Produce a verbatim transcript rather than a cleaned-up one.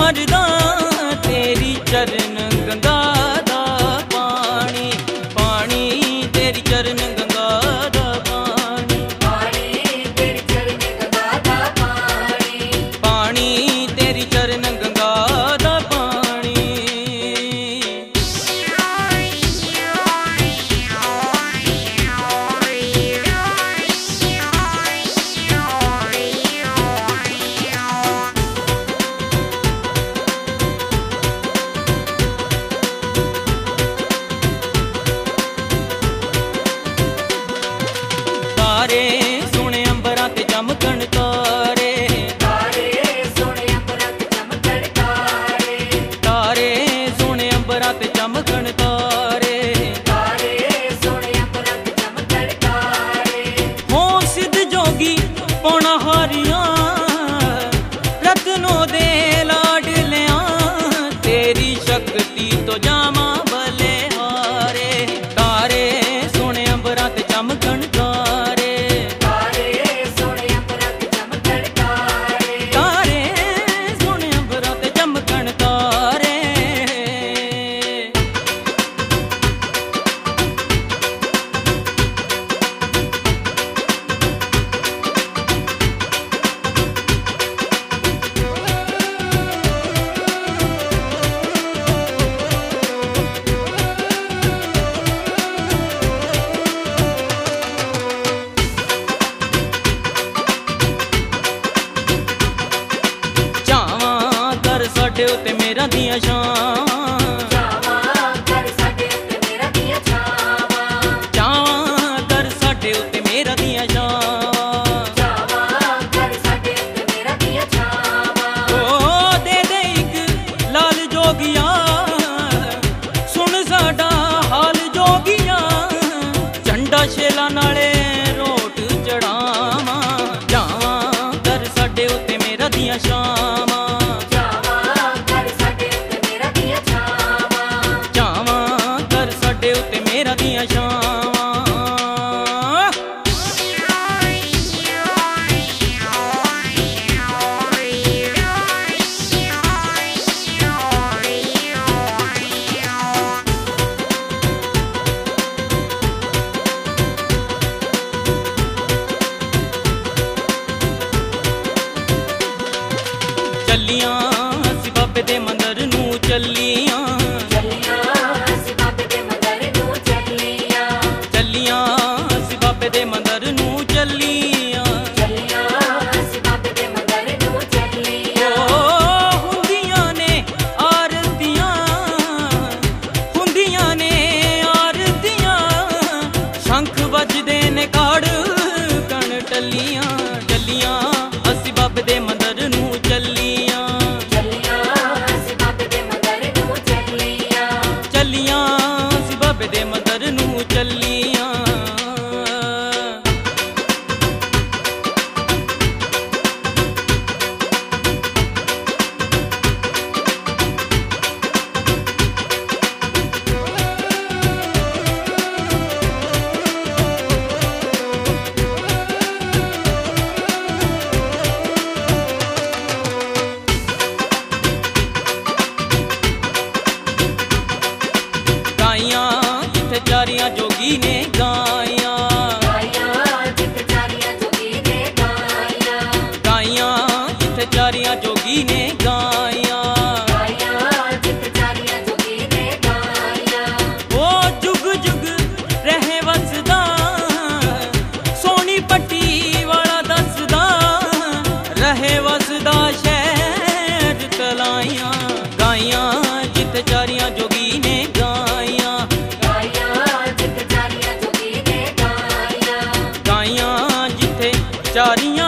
मरदा तेरी चरण गंगा दा पानी, पानी तेरी चरण गंगा दा पानी, पानी तेरी चरण गंगा दा पानी, पानी तेरी चरण गंगा दा पानी। तारे सोने अंबरां ते चमकण तारे, तारे सोने अंबरां ते चमकण तारे, तारे सोने अंबरां ते चमकण तारे, तारे सोने अंबरां ते चमकण तारे। हो सिद्ध जोगी पौना हारियां रत्नों दे लाडलियां, तेरी शक्ति तो जामा भले हारे। तारे सोने अंबरां ते चमकण तारे, साडे उत्ते मेरा दियां छावां, चावां कर साडे उत्ते मेरा दियां छावां, चावां कर साडे उत्ते मेरा दियां छावां, चावां कर साडे उत्ते मेरा दियां छावां। ओ दे दे इक लाल जोगिया सुन साडा हाल जोगिया, झंडा छेला नाले रोट चढ़ावां, जावां कर साडे उत्ते मेरा दियां छावां, मेरा दियां छावां। चलियां असीं बाबे दे मंदर नूं चलियां, चलियां असीं बाबे दे मंदर नूं चलियां, चलियां असीं बाबे दे मंदर नूं चलियां, चलियां असीं बाबे दे मंदर नूं चलियां। ओ हुंदियां ने आरतियां, हुंदियां ने आरतियां, शंख बजदे ने काड़ कण टलियां, चलियां असीं बाबे दे मंदर नूं चलियां, चलियां असीं बाबे दे मंदर नूं चलियां, चलियां असीं बाबे दे मंदर नूं चलियां। चारियां जोगी ने गाया, गाया जिथे चारियां जोगी ने गाया, गाया जिथे चारियां जोगी ने गाया, गाया जिथे चारियां जोगी ने गाया। ओ जुग जुग रहे वसदा सोनी पट्टी वाला दसदा, रहे वसदा शहर तलाइयां, गाइयां जिथे चारियां जोगी ने गाया, चारियां